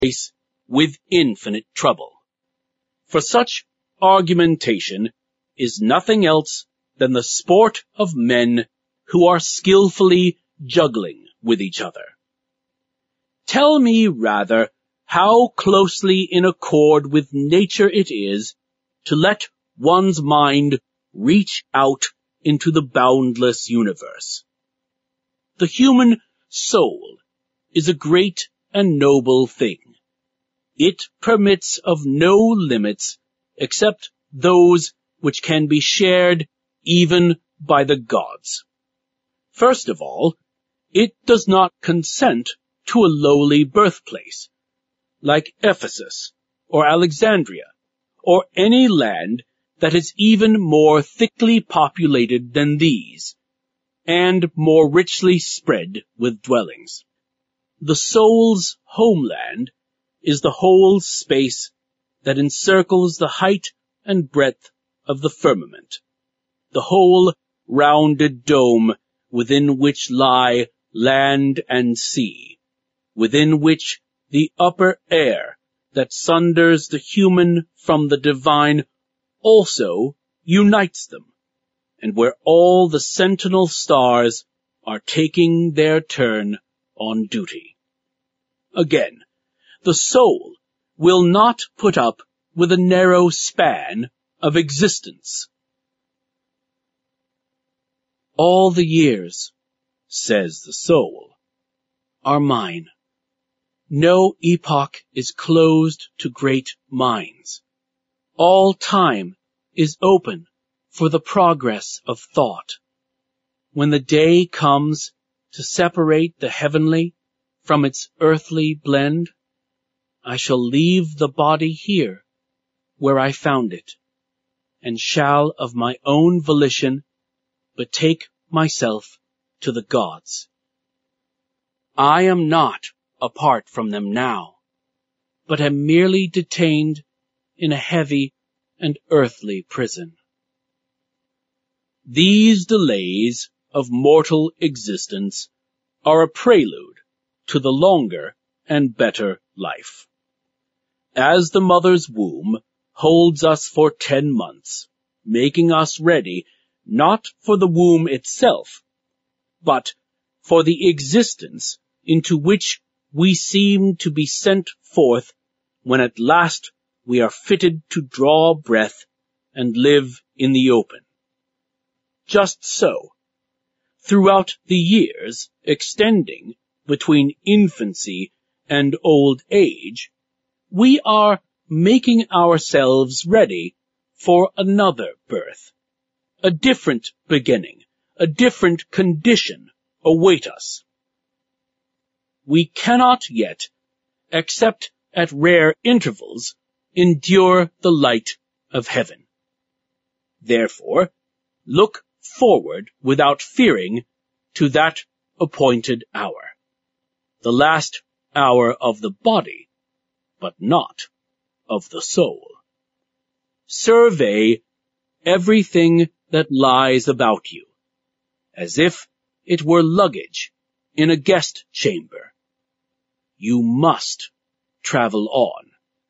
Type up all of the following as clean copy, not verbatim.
place with infinite trouble. For such argumentation is nothing else than the sport of men who are skillfully juggling with each other. Tell me rather how closely in accord with nature it is to let one's mind reach out into the boundless universe. The human soul is a great and noble thing. It permits of no limits except those which can be shared even by the gods. First of all, it does not consent to a lowly birthplace, like Ephesus or Alexandria, or any land that is even more thickly populated than these, and more richly spread with dwellings. The soul's homeland is the whole space that encircles the height and breadth of the firmament, the whole rounded dome within which lie land and sea, within which the upper air that sunders the human from the divine also unites them, and where all the sentinel stars are taking their turn on duty. Again, the soul will not put up with a narrow span of existence. All the years, says the soul, are mine. No epoch is closed to great minds. All time is open for the progress of thought. When the day comes to separate the heavenly from its earthly blend, I shall leave the body here where I found it, and shall of my own volition betake myself to the gods. I am not apart from them now, but am merely detained in a heavy and earthly prison. These delays of mortal existence are a prelude to the longer and better life. As the mother's womb holds us for 10 months, making us ready not for the womb itself, but for the existence into which we seem to be sent forth when at last we are fitted to draw breath and live in the open. Just so, throughout the years extending between infancy and old age, we are making ourselves ready for another birth. A different beginning, a different condition await us. We cannot yet, except at rare intervals, endure the light of heaven. Therefore, look forward without fearing to that appointed hour, the last hour of the body, but not of the soul. Survey everything that lies about you, as if it were luggage in a guest chamber. You must travel on.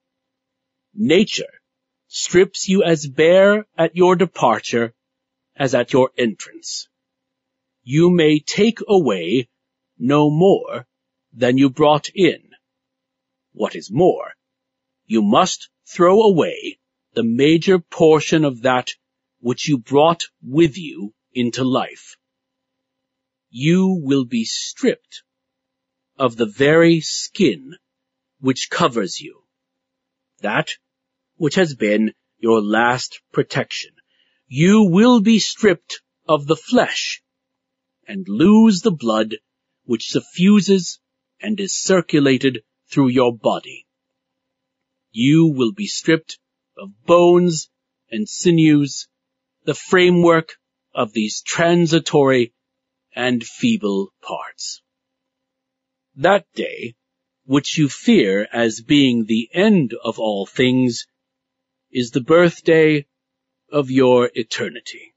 Nature strips you as bare at your departure as at your entrance. You may take away no more than you brought in. What is more, you must throw away the major portion of that which you brought with you into life. You will be stripped of the very skin which covers you, that which has been your last protection. You will be stripped of the flesh and lose the blood which suffuses and is circulated through your body. You will be stripped of bones and sinews, the framework of these transitory and feeble parts. That day, which you fear as being the end of all things, is the birthday of your eternity.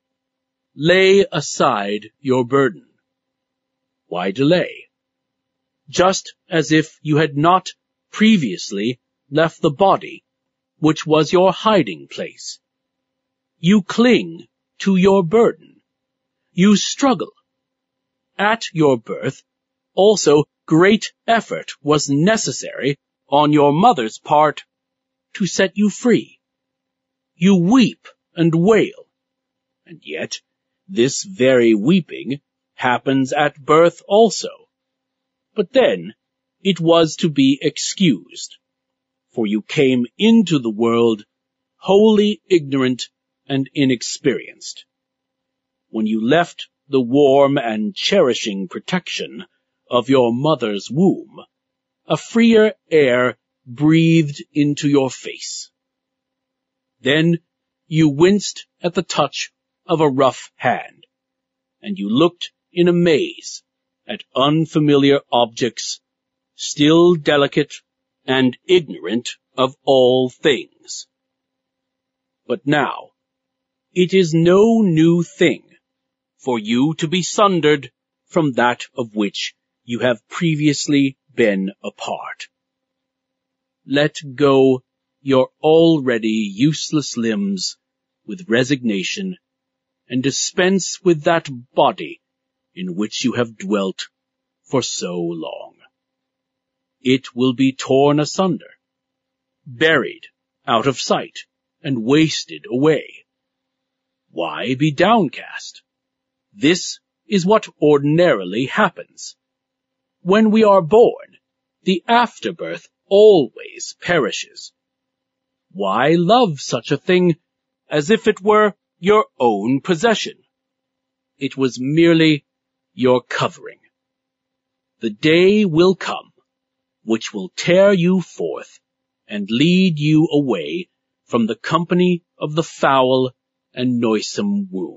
Lay aside your burden. Why delay? Just as if you had not previously left the body, which was your hiding place. You cling to your burden. You struggle. At your birth, also great effort was necessary on your mother's part to set you free. You weep and wail, and yet this very weeping happens at birth also. But then it was to be excused, for you came into the world wholly ignorant and inexperienced. When you left the warm and cherishing protection of your mother's womb, a freer air breathed into your face. Then you winced at the touch of a rough hand, and you looked in amaze at unfamiliar objects, still delicate and ignorant of all things. But now it is no new thing for you to be sundered from that of which you have previously been a part. Let go your already useless limbs with resignation, and dispense with that body in which you have dwelt for so long. It will be torn asunder, buried out of sight, and wasted away. Why be downcast? This is what ordinarily happens. When we are born, the afterbirth always perishes. Why love such a thing as if it were your own possession? It was merely your covering. The day will come which will tear you forth and lead you away from the company of the foul and noisome womb.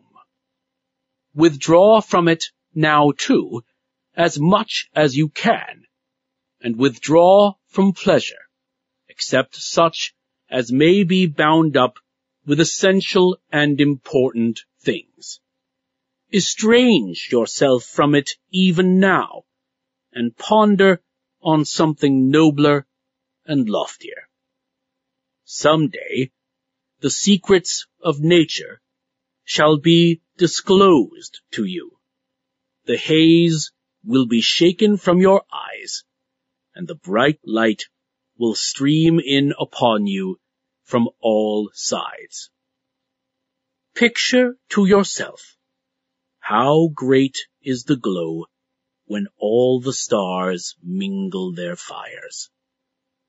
Withdraw from it now, too, as much as you can, and withdraw from pleasure, except such as may be bound up with essential and important things. Estrange yourself from it even now, and ponder on something nobler and loftier. Some day, the secrets of nature shall be disclosed to you. The haze will be shaken from your eyes, and the bright light will stream in upon you from all sides. Picture to yourself how great is the glow when all the stars mingle their fires.